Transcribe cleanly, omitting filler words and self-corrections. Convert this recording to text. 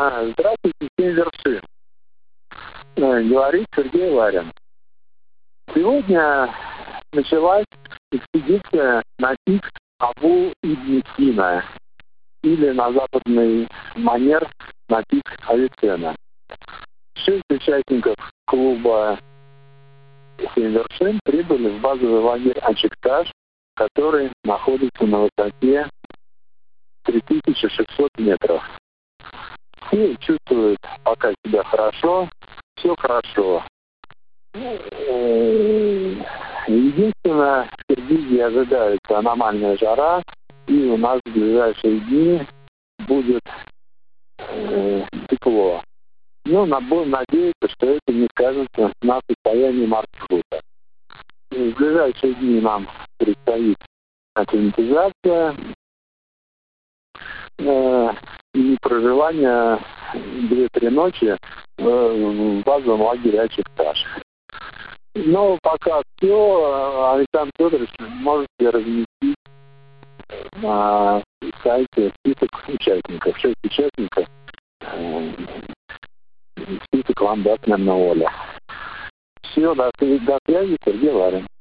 Здравствуйте, 7 вершин. Говорит Сергей Ларин. Сегодня началась экспедиция на пик Абу-ибн Сина, или на западный манер на пик Авиценна. 6 участников клуба 7 вершин прибыли в базовый лагерь Ачикташ, который находится на высоте 3600 метров. Все чувствуют пока себя хорошо, все хорошо. Единственное, в Киргизии ожидается аномальная жара, и у нас в ближайшие дни будет тепло. Но будем надеяться, что это не скажется на состоянии маршрута. В ближайшие дни нам предстоит акклиматизация и проживание 2-3 ночи в базовом лагере Ачикташ. Но пока все, Александр Федорович, можете разместить на сайте список участников. 6 участников. Список вам даст, наверное, Оля. Все, до связи, Сергей Ларин.